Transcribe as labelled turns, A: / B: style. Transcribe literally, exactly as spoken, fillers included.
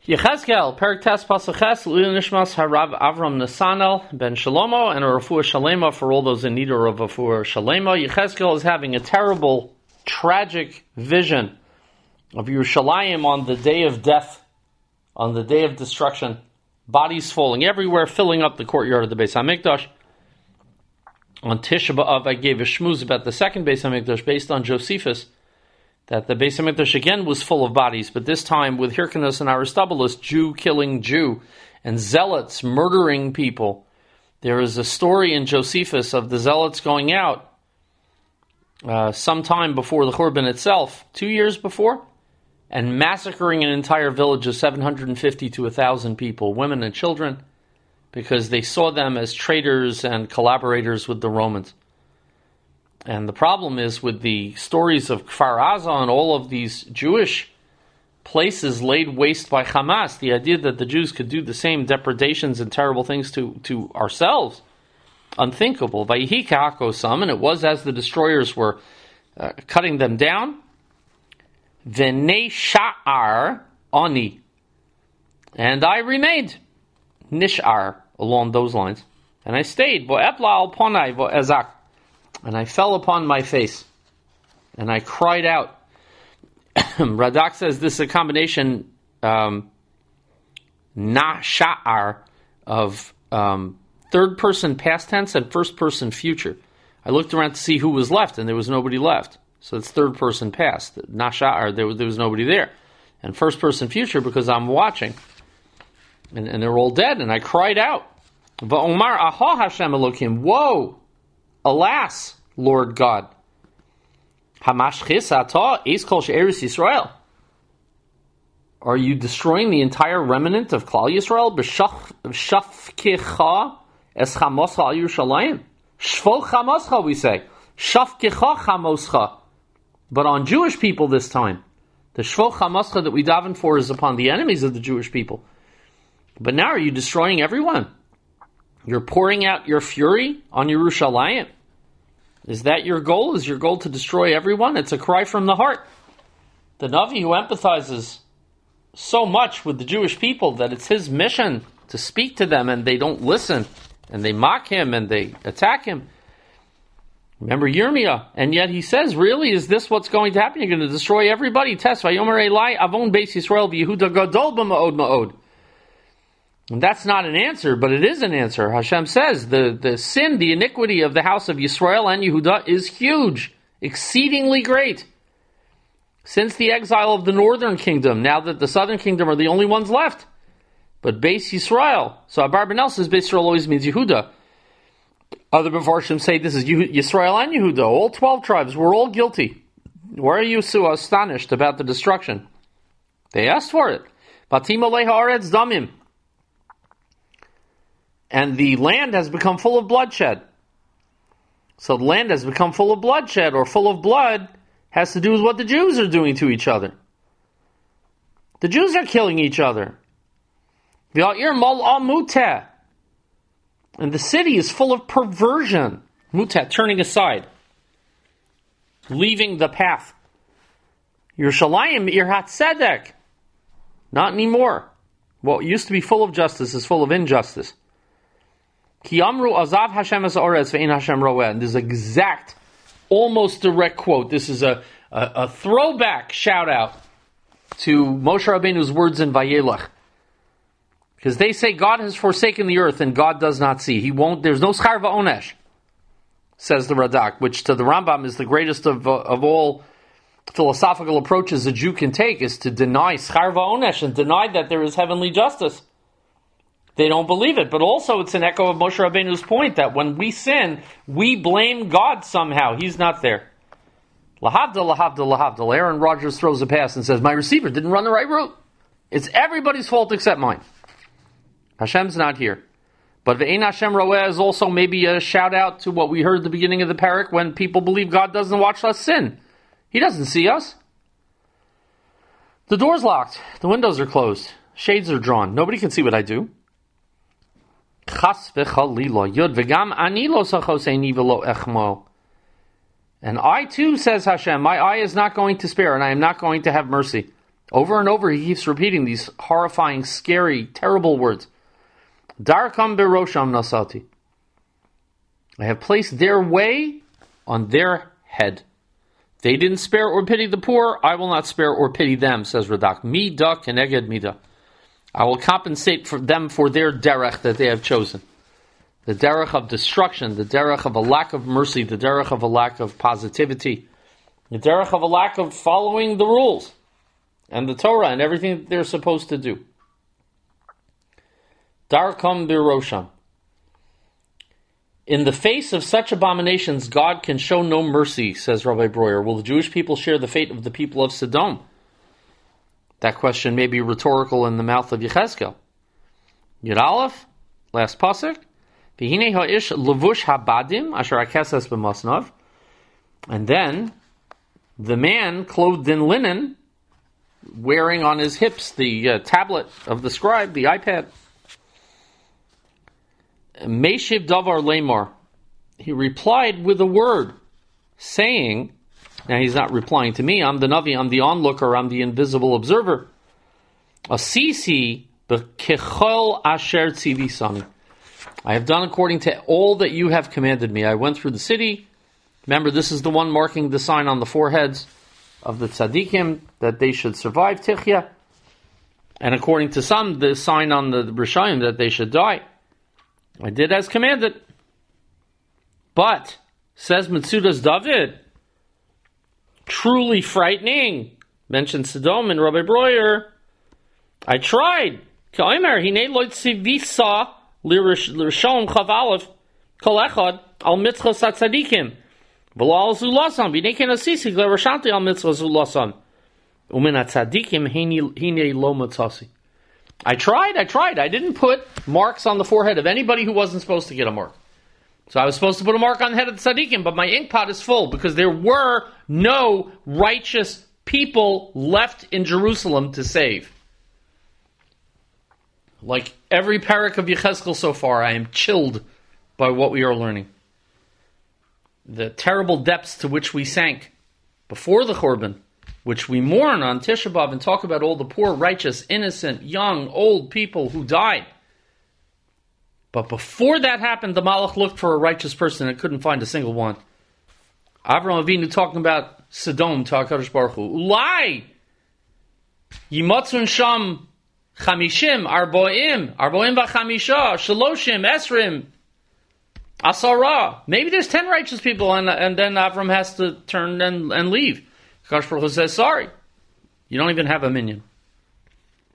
A: Yechezkel, Perik Tes Pasaches, L'ilui Nishmas Harav Avram Nesanel Ben Shalomo, and a Refuah Shalema for all those in need of a Refuah Shalema. Yechezkel is having a terrible, tragic vision of Yerushalayim on the day of death, on the day of destruction. Bodies falling everywhere, filling up the courtyard of the Beis HaMikdash. On Tisha B'Av, I gave a shmooze about the second Beis HaMikdash based on Josephus, that the Beis HaMikdash again was full of bodies, but this time with Hyrcanus and Aristobulus, Jew killing Jew, and zealots murdering people. There is a story in Josephus of the zealots going out uh, sometime before the Churban itself, two years before, and massacring an entire village of seven hundred fifty to one thousand people, women and children, because they saw them as traitors and collaborators with the Romans. And the problem is with the stories of Kfar Aza and all of these Jewish places laid waste by Hamas, the idea that the Jews could do the same depredations and terrible things to, to ourselves, unthinkable. Vayihi ka'akosam, and it was as the destroyers were uh, cutting them down. V'nei sha'ar ani, and I remained nish'ar along those lines, and I stayed. Vo'epla al ponai vo'ezak, and I fell upon my face, and I cried out. Radak says this is a combination um, na sha'ar of um, third person past tense and first person future. I looked around to see who was left, and there was nobody left. So it's third person past. Na sha'ar, there was, there was nobody there. And first person future because I'm watching. And, and they're all dead, and I cried out. Va'omar aha Hashem Elokim, woe! Alas, Lord God. Hamashchis ata eis kol she'eris Yisrael. Are you destroying the entire remnant of Klal Yisrael? B'shafkecha es chamoscha al Yerushalayim. Shvo chamoscha, we say. Shafkecha chamoscha. But on Jewish people this time. The shvo chamoscha that we daven for is upon the enemies of the Jewish people. But now are you destroying everyone? You're pouring out your fury on Yerushalayim. Is that your goal? Is your goal to destroy everyone? It's a cry from the heart. The Navi who empathizes so much with the Jewish people that it's his mission to speak to them, and they don't listen, and they mock him, and they attack him. Remember Yirmiyah, and yet he says, really, is this what's going to happen? You're going to destroy everybody? Tes vayomer Eli avon beis Yisrael v'Yehuda gadol b'ma'od ma'od. And that's not an answer, but it is an answer. Hashem says the, the sin, the iniquity of the house of Yisrael and Yehuda is huge, exceedingly great. Since the exile of the northern kingdom, now that the southern kingdom are the only ones left. But Beis Yisrael, so Abarbanel says Beis Yisrael always means Yehuda. Other Mefarshim say this is Yisrael and Yehuda, all twelve tribes, we're all guilty. Why are you so astonished about the destruction? They asked for it. Batim alei haaretz damim. And the land has become full of bloodshed. So the land has become full of bloodshed, or full of blood, has to do with what the Jews are doing to each other. The Jews are killing each other. And the city is full of perversion. Muteh, turning aside. Leaving the path. Yerushalayim, Irhat Tzedek. Not anymore. What used to be full of justice is full of injustice. Ki amru azav Hashem es ha'oretz ve'ein Hashem roeh. And this is exact, almost direct quote. This is a, a, a throwback shout out to Moshe Rabbeinu's words in Vayelech. Because they say God has forsaken the earth and God does not see. He won't, there's no schar va'onesh, says the Radak, which to the Rambam is the greatest of, uh, of all philosophical approaches a Jew can take, is to deny schar va'onesh and deny that there is heavenly justice. They don't believe it. But also it's an echo of Moshe Rabbeinu's point that when we sin, we blame God somehow. He's not there. Lahavdil, lahavdil, lahavdil. Aaron Rodgers throws a pass and says, my receiver didn't run the right route. It's everybody's fault except mine. Hashem's not here. But Ve'ein Hashem roeh is also maybe a shout out to what we heard at the beginning of the parak when people believe God doesn't watch us sin. He doesn't see us. The door's locked. The windows are closed. Shades are drawn. Nobody can see what I do. Chas v'chalila yud v'gam ani lo sachoseini v'lo echmo. And I too, says Hashem, my eye is not going to spare, and I am not going to have mercy. Over and over he keeps repeating these horrifying, scary, terrible words. Darkam berosham nasati. I have placed their way on their head. They didn't spare or pity the poor, I will not spare or pity them, says Radak. Mida keneged mida. I will compensate for them for their derech that they have chosen. The derech of destruction, the derech of a lack of mercy, the derech of a lack of positivity, the derech of a lack of following the rules and the Torah and everything that they're supposed to do. Darkam birosham. In the face of such abominations, God can show no mercy, says Rabbi Breuer. Will the Jewish people share the fate of the people of Sodom? That question may be rhetorical in the mouth of Yechezkel. Yud Aleph, last pasuk. V'hinei ha'ish levush habadim asher hakesas b'masnav. And then, the man clothed in linen, wearing on his hips the uh, tablet of the scribe, the iPad. Meshiv davar lemar. He replied with a word, saying, now he's not replying to me, I'm the Navi, I'm the onlooker, I'm the invisible observer. Asisi b'kechol asher tzivisani. I have done according to all that you have commanded me. I went through the city. Remember, this is the one marking the sign on the foreheads of the tzaddikim, that they should survive Tichya. And according to some, the sign on the Rishayim, that they should die. I did as commanded. But, says Metzudas David, truly frightening, mentioned Sodom and Rabbi Breuer, I tried. Ka'omer, hinei lo tzivisa l'rishon chav kol echad al mitzchos hatzadikim v'lo al zulasam v'nei ken asisi l'rashanti al mitzchos zulasam u'min hatzadikim hinei lo matzasi. I tried, I tried. I didn't put marks on the forehead of anybody who wasn't supposed to get a mark. So I was supposed to put a mark on the head of the tzaddikim, but my ink pot is full because there were no righteous people left in Jerusalem to save. Like every parak of Yechezkel so far, I am chilled by what we are learning. The terrible depths to which we sank before the Churban, which we mourn on Tisha B'Av and talk about all the poor, righteous, innocent, young, old people who died. But before that happened, the Malach looked for a righteous person and couldn't find a single one. Avraham Avinu talking about Sodom to HaKadosh Baruch Hu. Ulai! Yimatzun Sham Chamishim, Arboim, Arboim V'Chamisha, Shaloshim, Esrim, Asara. Maybe there's ten righteous people and, and then Avram has to turn and, and leave. HaKadosh Baruch Hu says, sorry, you don't even have a minion.